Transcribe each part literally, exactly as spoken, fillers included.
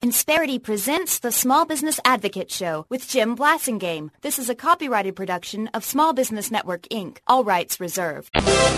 Insperity presents the Small Business Advocate Show with Jim Blasingame. This is a copyrighted production of Small Business Network, Incorporated. All rights reserved.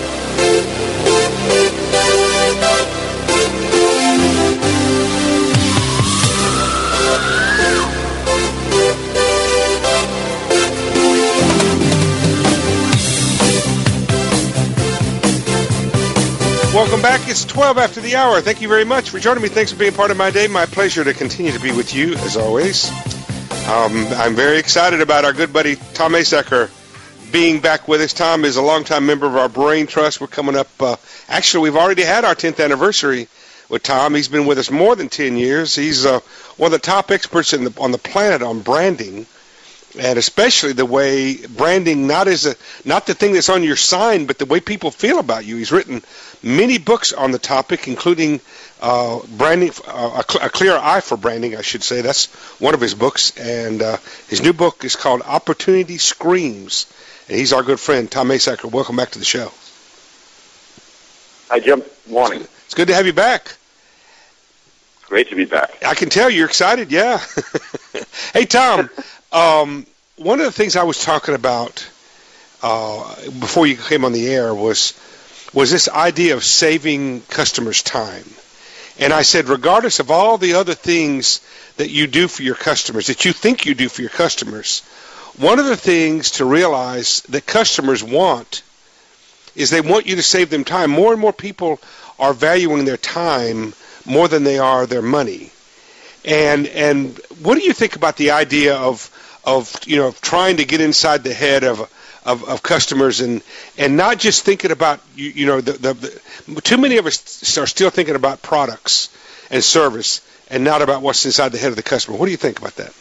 Welcome back. It's twelve after the hour. Thank you very much for joining me. Thanks for being part of my day. My pleasure to continue to be with you, as always. Um, I'm very excited about our good buddy Tom Asacker being back with us. Tom is a longtime member of our Brain Trust. We're coming up. Uh, actually, we've already had our tenth anniversary with Tom. He's been with us more than ten years. He's uh, one of the top experts in the, on the planet on branding, and especially the way branding, not as a not the thing that's on your sign, but the way people feel about you. He's written many books on the topic, including uh, branding, uh, a, a Clear Eye for Branding, I should say. That's one of his books, and uh, his new book is called Opportunity Screams. And he's our good friend, Tom Asacker. Welcome back to the show. Hi, Jim. Morning. It's good to have you back. Great to be back. I can tell you're excited, yeah. Hey, Tom, um, one of the things I was talking about uh, before you came on the air was was this idea of saving customers time. And I said, regardless of all the other things that you do for your customers, that you think you do for your customers, one of the things to realize that customers want is they want you to save them time. More and more people are valuing their time more than they are their money. And and what do you think about the idea of of you know trying to get inside the head of of, of customers and, and not just thinking about you, you know the, the, the too many of us are still thinking about products and service and not about what's inside the head of the customer. What do you think about that?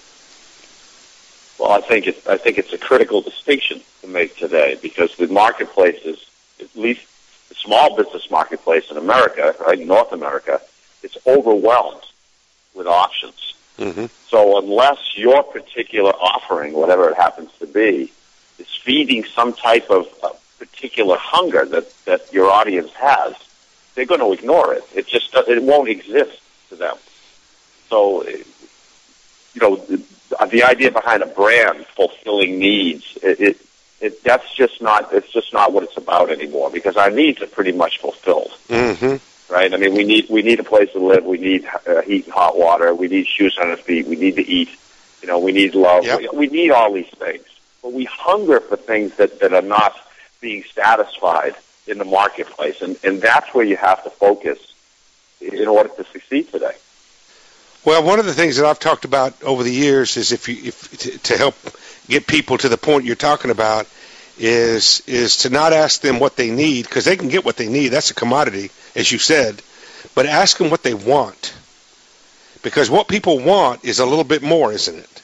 Well, I think it's I think it's a critical distinction to make today, because the marketplace is, at least the small business marketplace in America, right, North America, it's overwhelmed with options. Mm-hmm. So unless your particular offering, whatever it happens to be, is feeding some type of uh, particular hunger that, that your audience has, they're going to ignore it. It just it won't exist to them. So, you know, the, the idea behind a brand fulfilling needs, it, it, it that's just not it's just not what it's about anymore, because our needs are pretty much fulfilled. Mm-hmm. Right? I mean, we need we need a place to live. We need uh, heat and hot water. We need shoes on our feet. We need to eat. You know, we need love. Yep. We, we need all these things. But we hunger for things that, that are not being satisfied in the marketplace. And, and that's where you have to focus in order to succeed today. Well, one of the things that I've talked about over the years is if you if to, to help get people to the point you're talking about is is to not ask them what they need, because they can get what they need. That's a commodity, as you said. But ask them what they want, because what people want is a little bit more, isn't it?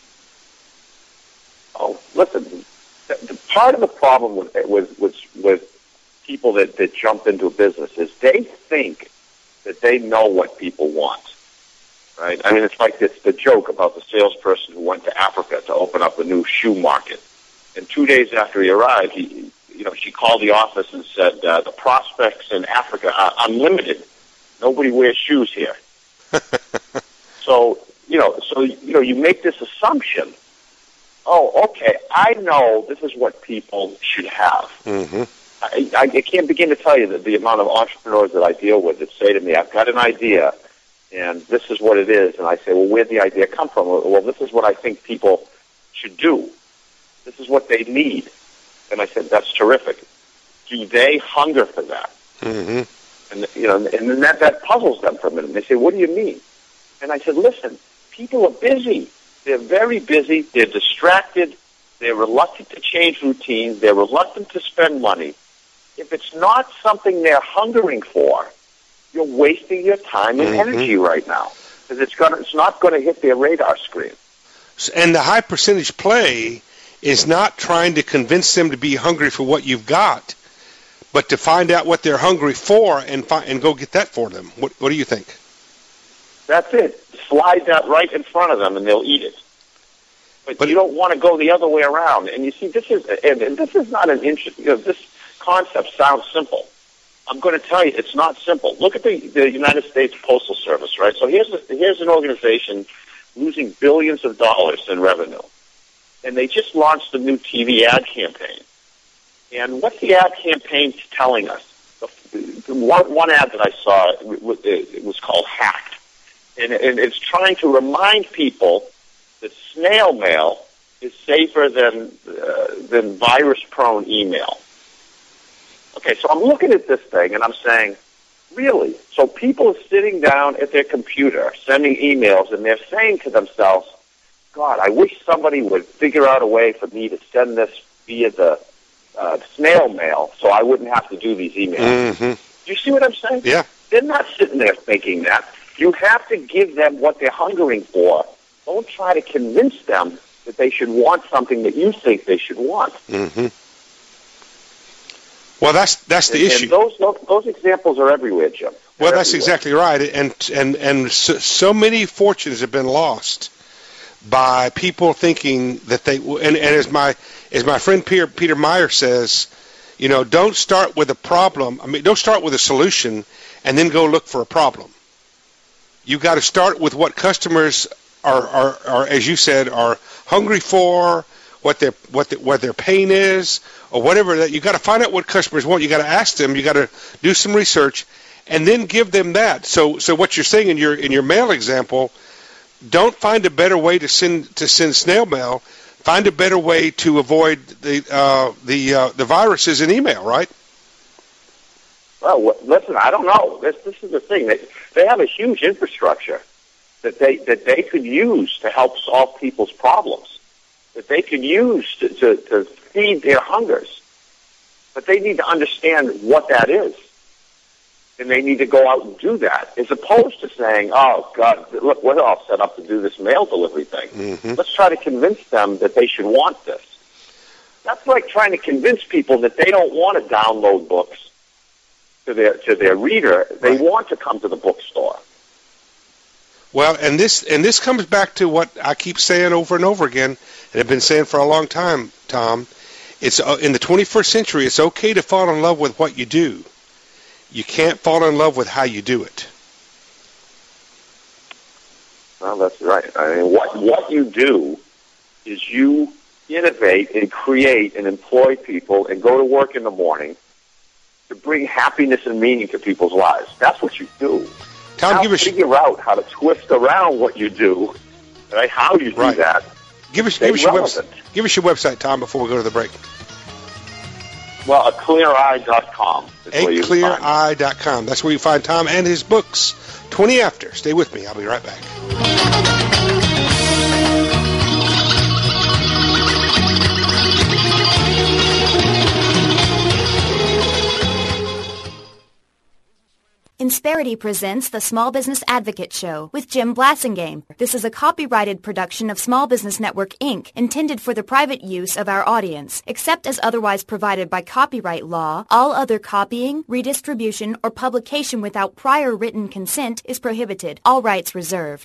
Oh, listen, the, the part of the problem with with with, with people that, that jump into a business is they think that they know what people want. Right? I mean, it's like this, the joke about the salesperson who went to Africa to open up a new shoe market. And two days after he arrived, he, you know, she called the office and said, uh, the prospects in Africa are unlimited. Nobody wears shoes here. So, you know, so, you know, you make this assumption. Oh, okay, I know this is what people should have. Mm-hmm. I, I, I can't begin to tell you the, the amount of entrepreneurs that I deal with that say to me, I've got an idea, and this is what it is. And I say, well, where'd the idea come from? Well, this is what I think people should do. This is what they need. And I said, that's terrific. Do they hunger for that? Mm-hmm. And, you know, and then that, that puzzles them for a minute. And they say, what do you mean? And I said, listen, people are busy. They're very busy. They're distracted. They're reluctant to change routines. They're reluctant to spend money. If it's not something they're hungering for, you're wasting your time and mm-hmm. energy right now, because it's gonna, it's not going to hit their radar screen. And the high percentage play is not trying to convince them to be hungry for what you've got, but to find out what they're hungry for and find, and go get that for them. What, what do you think? That's it. Slide that right in front of them, and they'll eat it. But, but you don't want to go the other way around. And you see, this is and, and this is not an interest. You know, this concept sounds simple, I'm going to tell you, it's not simple. Look at the, the United States Postal Service, right? So here's a, here's an organization losing billions of dollars in revenue, and they just launched a new T V ad campaign. And what's the ad campaign telling us? The, the one, one ad that I saw, it, it was called Hacked, and, and it's trying to remind people that snail mail is safer than uh, than virus-prone email. Okay, so I'm looking at this thing, and I'm saying, really? So people are sitting down at their computer, sending emails, and they're saying to themselves, God, I wish somebody would figure out a way for me to send this via the uh, snail mail so I wouldn't have to do these emails. Mm-hmm. Do you see what I'm saying? Yeah. They're not sitting there thinking that. You have to give them what they're hungering for. Don't try to convince them that they should want something that you think they should want. Mm-hmm. Well, that's that's the and, issue. And those, those those examples are everywhere, Jim. They're well, that's everywhere. exactly right. And and and so, so many fortunes have been lost by people thinking that they. And, and as my as my friend Peter Peter Meyer says, you know, don't start with a problem. I mean, don't start with a solution and then go look for a problem. You've got to start with what customers are are, are as you said, are hungry for. What their what the, what their pain is, or whatever that you got to find out what customers want. You got to ask them. You got to do some research, and then give them that. So so what you're saying in your in your mail example, don't find a better way to send to send snail mail. Find a better way to avoid the uh, the uh, the viruses in email, right? Well, listen, I don't know. This this is the thing. They they have a huge infrastructure that they that they could use to help solve people's problems, that they can use to, to, to feed their hungers. But they need to understand what that is. And they need to go out and do that, as opposed to saying, oh, God, look, we're all set up to do this mail delivery thing. Mm-hmm. Let's try to convince them that they should want this. That's like trying to convince people that they don't want to download books to their to their reader. They Right. want to come to the bookstore. Well, and this and this comes back to what I keep saying over and over again, and have been saying for a long time, Tom. It's uh, in the twenty-first century. It's okay to fall in love with what you do. You can't fall in love with how you do it. Well, that's right. I mean, what what you do is you innovate and create and employ people and go to work in the morning to bring happiness and meaning to people's lives. That's what you do. Tom, now give us figure out how to twist around what you do, right? How you do Right. that. give us Stay give us your relevant. website. Give us your website, Tom, before we go to the break. Well, a clear eye dot com is where you a clear find it. eye dot com. That's where you find Tom and his books. twenty after. Stay with me. I'll be right back. Insperity presents the Small Business Advocate Show with Jim Blasingame. This is a copyrighted production of Small Business Network, Incorporated, intended for the private use of our audience. Except as otherwise provided by copyright law, all other copying, redistribution, or publication without prior written consent is prohibited. All rights reserved.